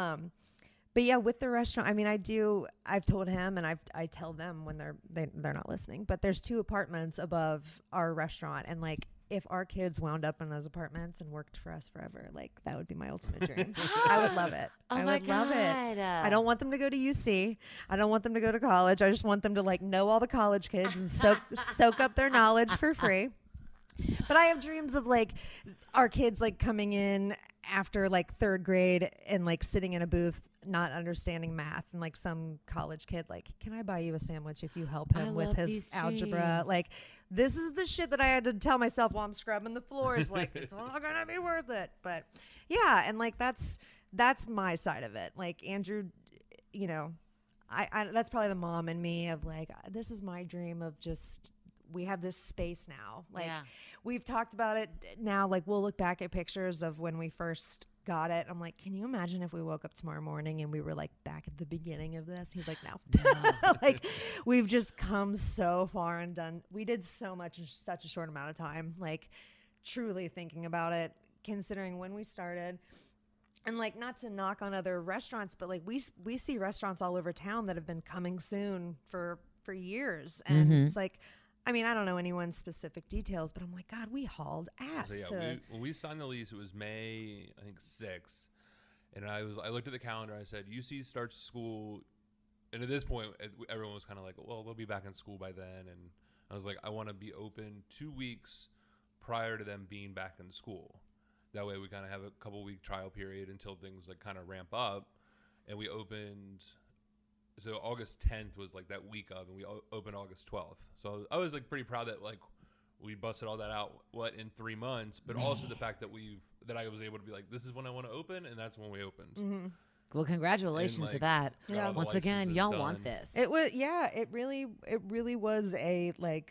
But yeah, with the restaurant, I mean, I've told him, and I tell them when they're not listening, but there's 2 apartments above our restaurant, and like if our kids wound up in those apartments and worked for us forever, like that would be my ultimate dream. I would love it. Oh I my would love it. God. I don't want them to go to UC. I don't want them to go to college. I just want them to like know all the college kids and soak up their knowledge for free. But I have dreams of like our kids like coming in after like 3rd grade and like sitting in a booth not understanding math, and like some college kid like, can I buy you a sandwich if you help him with love his these algebra? dreams. Like this is the shit that I had to tell myself while I'm scrubbing the floors. Like it's all gonna be worth it. But yeah, and like that's that's my side of it. Like Andrew, you know, I that's probably the mom in me of like, this is my dream of just, we have this space now. Like we've talked about it now. Like we'll look back at pictures of when we first got it. I'm like, can you imagine if we woke up tomorrow morning and we were like back at the beginning of this? He's like, no. Like we've just come so far and we did so much in such a short amount of time. Like truly thinking about it, considering when we started. And like, not to knock on other restaurants, but like we see restaurants all over town that have been coming soon for years. And it's like, I mean, I don't know anyone's specific details, but I'm like, God, we hauled ass. So, when we signed the lease, it was May, I think 6th. And I looked at the calendar. I said, UC starts school. And at this point, everyone was kind of like, well, they'll be back in school by then. And I was like, I want to be open 2 weeks prior to them being back in school. That way we kind of have a couple week trial period until things like kind of ramp up. And we opened, so August 10th was like that week of, and we opened August 12th. So I was like pretty proud that like we busted all that out in 3 months, but also the fact that I was able to be like, this is when I want to open, and that's when we opened. Well, congratulations to that. Yeah. Once again, y'all want this. It was, it really was a, like,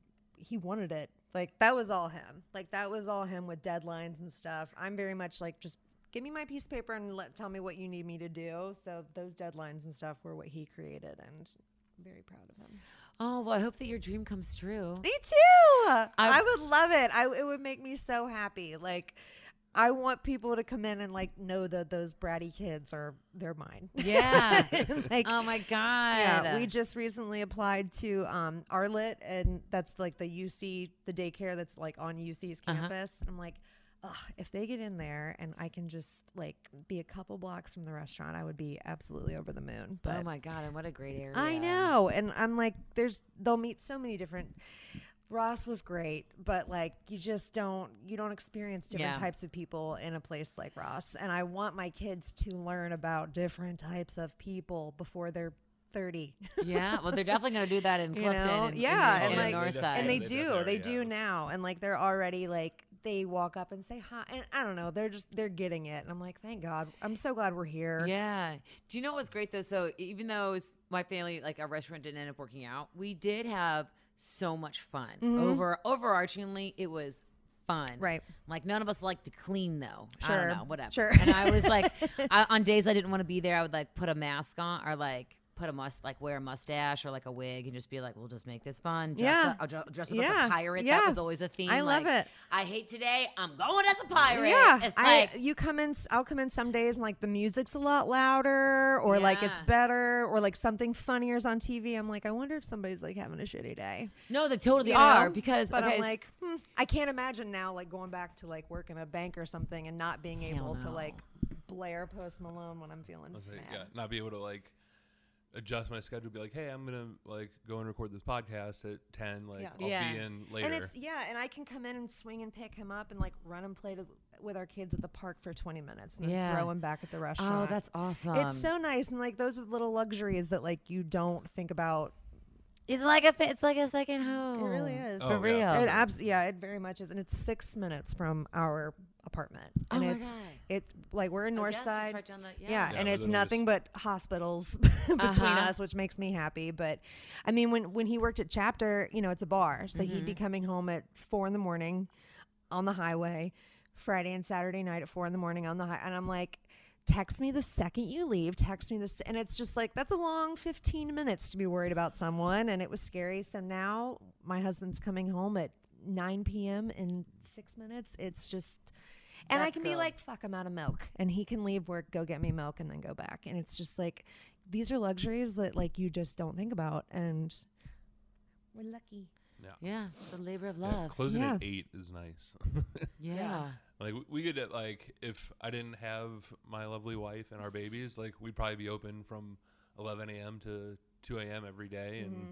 he wanted it. Like, that was all him. Like, that was all him with deadlines and stuff. I'm very much like, just give me my piece of paper and tell me what you need me to do. So those deadlines and stuff were what he created, and I'm very proud of him. Oh, well, I hope that your dream comes true. Me too. I would love it. It would make me so happy. Like, I want people to come in and like know that those bratty kids they're mine. Yeah. Like, oh my God. Yeah. We just recently applied to Arlet, and that's like the UC, the daycare that's like on UC's campus. And I'm like, if they get in there and I can just like be a couple blocks from the restaurant, I would be absolutely over the moon. But oh my God, and what a great area. I know. And I'm like, they'll meet so many different. Ross was great, but like you don't experience different types of people in a place like Ross. And I want my kids to learn about different types of people before they're 30. Yeah, well, they're definitely going to do that in Clifton. And like Northside. And they do now. And like they're already like, they walk up and say hi, and I don't know, they're getting it, and I'm like, thank God, I'm so glad we're here. Yeah. Do you know what was great though? So even though it was my family, like our restaurant didn't end up working out, we did have so much fun. Overarchingly, it was fun. Right. Like none of us like to clean though. Sure. I don't know, whatever. Sure. And I was like, on days I didn't want to be there, I would like put a mask on or like wear a mustache or like a wig and just be like, we'll just make this fun. Dress up as a pirate. That was always a theme. I love it. I hate today. I'm going as a pirate. Yeah. It's I'll come in some days and like the music's a lot louder or like it's better or like something funnier is on TV. I'm like, I wonder if somebody's like having a shitty day. No, they totally are but I'm like, I can't imagine now like going back to like work in a bank or something and not being able to like blare Post Malone when I'm feeling mad. Yeah, not be able to like adjust my schedule, be like, hey, I'm gonna like go and record this podcast at 10, like I'll be in later. And and I can come in and swing and pick him up and like run and play with our kids at the park for 20 minutes and then throw him back at the restaurant. Oh, that's awesome. It's so nice, and like those are little luxuries that like you don't think about. It's like a second home. It really is. For real. It very much is, and it's 6 minutes from our apartment. And my God. It's like we're in Northside. Right down and it's nothing but hospitals between us, which makes me happy. But I mean, when he worked at Chapter, it's a bar, so he'd be coming home at 4 a.m. on the highway, Friday and Saturday night at 4 a.m. on the highway, and I'm like, text me the second you leave, and it's just like, that's a long 15 minutes to be worried about someone, and it was scary. So now my husband's coming home at 9 p.m. in 6 minutes. It's just, and I can be like, fuck, I'm out of milk, and he can leave work, go get me milk, and then go back. And it's just like, these are luxuries that like you just don't think about, and we're lucky. Yeah, it's a labor of love. Closing at 8 is nice. Yeah. Like we could like, if I didn't have my lovely wife and our babies, like we'd probably be open from 11 a.m. to 2 a.m. every day, and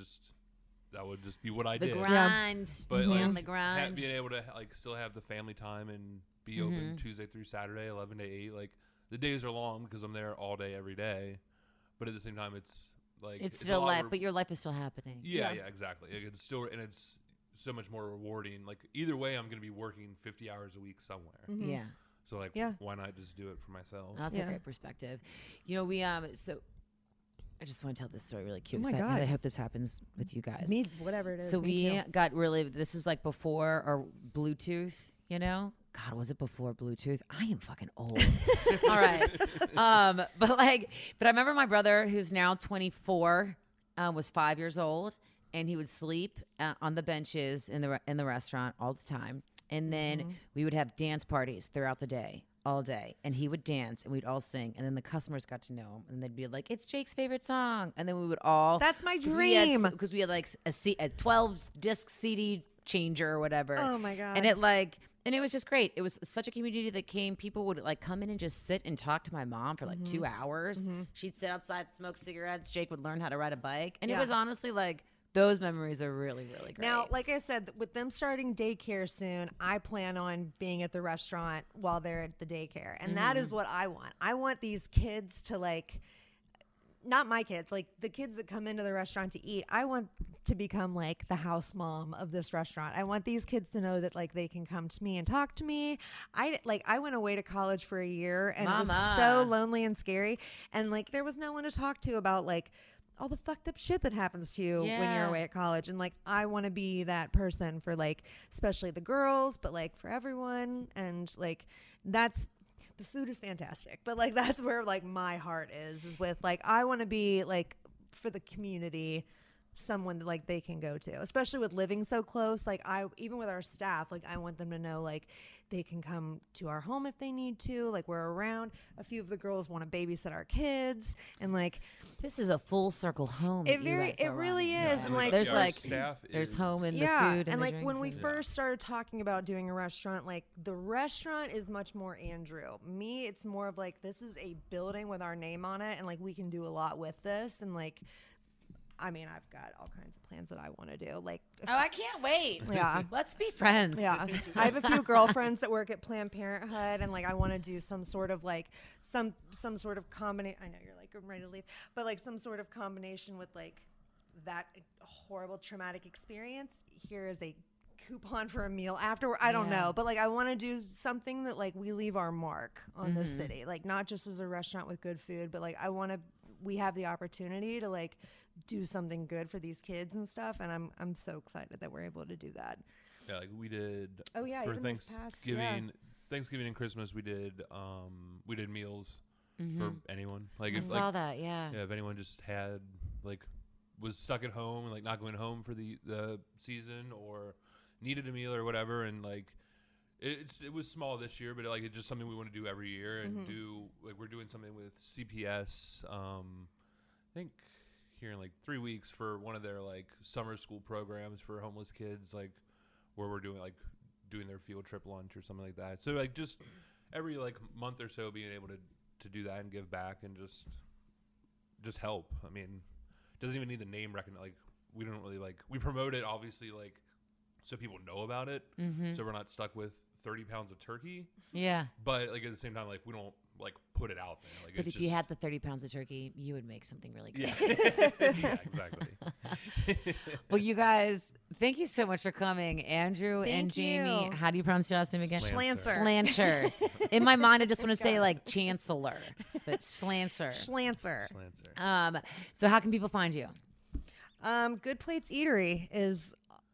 that would just be what I did. The grind. But on the grind. Being able to like still have the family time and be open Tuesday through Saturday, 11 to 8. Like the days are long because I'm there all day every day, but at the same time it's like it's still life, but your life is still happening. Yeah, exactly. It's still, and it's so much more rewarding. Like either way, I'm going to be working 50 hours a week somewhere. Yeah. So like, Yeah. why not just do it for myself? That's Yeah. a great perspective. You know, so I just want to tell this story really cute. Oh my 'cause God. I hope this happens with you guys. Me, whatever it is. So me we too. got really, this is like before our Bluetooth, you know? God, was it before Bluetooth? I am fucking old. All right. But I remember my brother, who's now 24, was 5 years old, and he would sleep on the benches in the restaurant all the time. And then we would have dance parties throughout the day, all day. And he would dance, and we'd all sing. And then the customers got to know him, and they'd be like, "It's Jake's favorite song." And then we would all. That's my 'cause we had- dream. Because we had like a 12 disc CD changer or whatever. Oh my God. And it was just great. It was such a community that came. People would like come in and just sit and talk to my mom for like 2 hours. She'd sit outside, smoke cigarettes. Jake would learn how to ride a bike. And it Yeah. was honestly like, those memories are really, really great. Now, like I said, with them starting daycare soon, I plan on being at the restaurant while they're at the daycare. And that is what I want. I want these kids to like, not my kids, like the kids that come into the restaurant to eat. I want to become like the house mom of this restaurant. I want these kids to know that like they can come to me and talk to me. I went away to college for a year and it was Mama. so lonely and scary. And like there was no one to talk to about like all the fucked up shit that happens to you when you're Yeah. away at college. And like, I want to be that person for like, especially the girls, but like for everyone. And like, the food is fantastic, but like, that's where like my heart is with like, I want to be like for the community, someone that like they can go to, especially with living so close. Like even with our staff, like I want them to know like they can come to our home if they need to, like we're around. A few of the girls want to babysit our kids and like this is a full circle home. that you guys are really running. is. And like there's our like staff there's is- home and yeah, the food and, the like drinks when we and- first started talking about doing a restaurant, like the restaurant is much more Andrew. Me, it's more of like this is a building with our name on it, and like we can do a lot with this, and like, I mean, I've got all kinds of plans that I want to do. Like, Oh, I can't wait. Yeah. Let's be friends. yeah, I have a few girlfriends that work at Planned Parenthood, and like I want to do some sort of like some sort of combination. I know you're like I'm ready to leave, but like some sort of combination with like that horrible traumatic experience. Here is a coupon for a meal afterward. I don't Yeah. know, but like I want to do something that like we leave our mark on the city, like not just as a restaurant with good food, but like we have the opportunity to like do something good for these kids and stuff, and I'm so excited that we're able to do that. Yeah, like we did. Oh, yeah, for even this past- Thanksgiving and Christmas we did meals Mm-hmm. for anyone. Like I if saw like that. Yeah. yeah, if anyone just had like was stuck at home and like not going home for the season or needed a meal or whatever, and like it was small this year, but like it's just something we want to do every year and do like we're doing something with CPS. I think here in like 3 weeks for one of their like summer school programs for homeless kids, like where we're doing their field trip lunch or something like that. So like just every like month or so being able to do that and give back and just help. I mean, it doesn't even need the name recognition. Like we don't really like we promote it obviously like so people know about it. So we're not stuck with 30 pounds of turkey. Yeah. But like at the same time, like we don't like put it out there. Like But it's if you just- had the 30 pounds of turkey, you would make something really good. yeah, yeah, exactly. Well, you guys, thank you so much for coming, Andrew and Thank Jamie. you. How do you pronounce your last name again? Schlancer. Slancher. In my mind, I just want to say like Chancellor, but Slancer. Schlancer. Slancer. So how can people find you? Good Plates Eatery is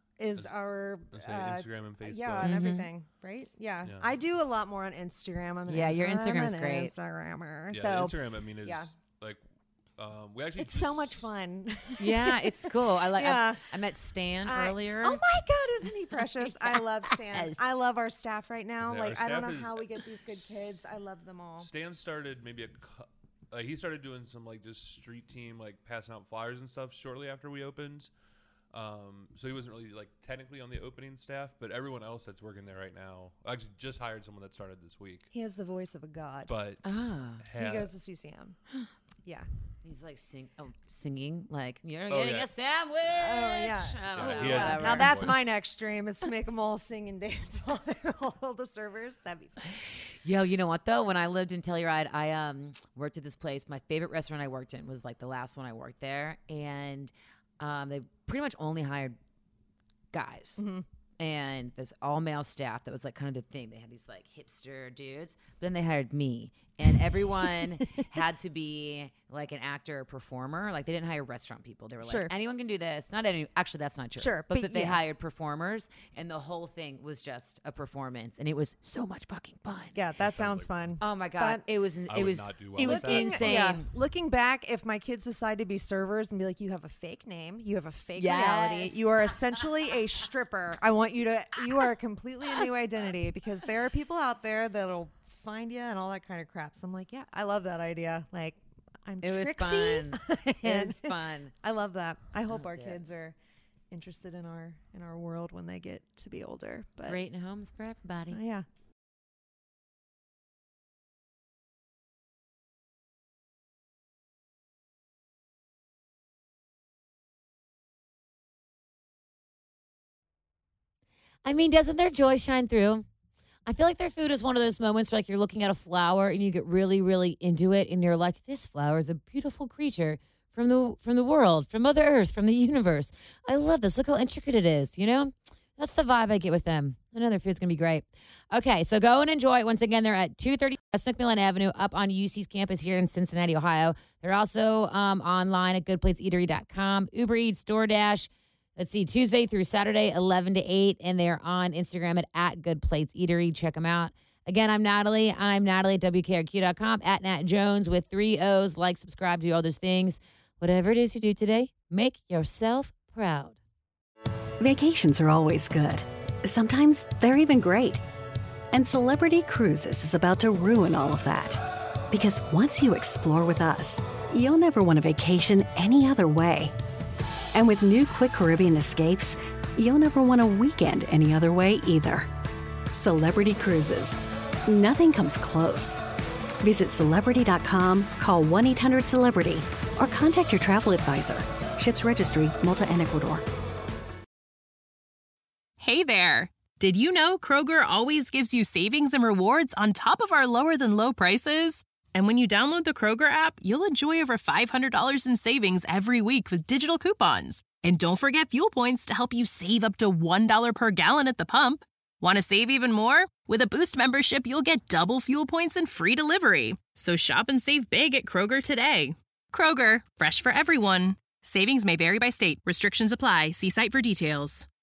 our Let's say Instagram and Facebook. yeah, and everything, right? Yeah. Yeah. I do a lot more on Instagram. Yeah, your Instagram's I'm an great. Instagrammer. Yeah, so Instagram. I mean, is yeah. like we actually. it's so much fun. Yeah, it's cool. I like. Yeah. I met Stan I- earlier. Oh my God, isn't he precious? I love Stan. Yes. I love our staff right now. Yeah, like our I don't staff know is- how we get these good kids. I love them all. Stan started maybe he started doing some like just street team like passing out flyers and stuff shortly after we opened. So he wasn't really like technically on the opening staff, but everyone else that's working there right now. I actually just hired someone that started this week, He has the voice of a god. but He goes to CCM. Yeah. He's like singing like you're Oh, getting yeah. a sandwich. yeah. I don't Yeah, know. he has a whatever. Now Very that's voice. my next dream is to make them all sing and dance while they're all the servers. That'd be fun. Yo, you know what though? When I lived in Telluride, I worked at this place. My favorite restaurant I worked in was like the last one I worked there, and they pretty much only hired guys. and this all male staff. That was like kind of the thing. They had these like hipster dudes, but then they hired me, and everyone had to be like an actor or performer. Like they didn't hire restaurant people. They were like, anyone can do this. Not any. Actually, that's not true. Sure, but that they hired performers, and the whole thing was just a performance, and it was so much fucking fun. Yeah, that sounds fun. Oh my god, it was not do well it was with that. insane. Yeah. Looking back, if my kids decide to be servers and be like, you have a fake name, you have a fake reality, you are essentially a stripper. I want you are a completely new identity, because there are people out there that'll find you and all that kind of crap. So I'm like, yeah, I love that idea. Like, It was Trixie. fun. It was fun. I love that. I hope our yeah. kids are interested in our world when they get to be older. But Great homes for everybody. yeah. I mean, doesn't their joy shine through? I feel like their food is one of those moments where like you're looking at a flower and you get really, really into it, and you're like, this flower is a beautiful creature from the world, from Mother Earth, from the universe. I love this. Look how intricate it is, you know? That's the vibe I get with them. I know their food's going to be great. Okay, so go and enjoy it. Once again, they're at 230 West McMillan Avenue up on UC's campus here in Cincinnati, Ohio. They're also online at goodplateseatery.com, Uber Eats, DoorDash. Let's see, Tuesday through Saturday, 11 to 8, and they're on Instagram at Good Plates Eatery. Check them out. Again, I'm Natalie. I'm Natalie at WKRQ.com, at Nat Jones with 3 O's. Like, subscribe, do all those things. Whatever it is you do today, make yourself proud. Vacations are always good. Sometimes they're even great. And Celebrity Cruises is about to ruin all of that. Because once you explore with us, you'll never want a vacation any other way. And with new Quick Caribbean Escapes, you'll never want a weekend any other way either. Celebrity Cruises. Nothing comes close. Visit Celebrity.com, call 1-800-CELEBRITY, or contact your travel advisor. Ships Registry, Malta and Ecuador. Hey there! Did you know Kroger always gives you savings and rewards on top of our lower-than-low prices? And when you download the Kroger app, you'll enjoy over $500 in savings every week with digital coupons. And don't forget fuel points to help you save up to $1 per gallon at the pump. Want to save even more? With a Boost membership, you'll get double fuel points and free delivery. So shop and save big at Kroger today. Kroger, fresh for everyone. Savings may vary by state. Restrictions apply. See site for details.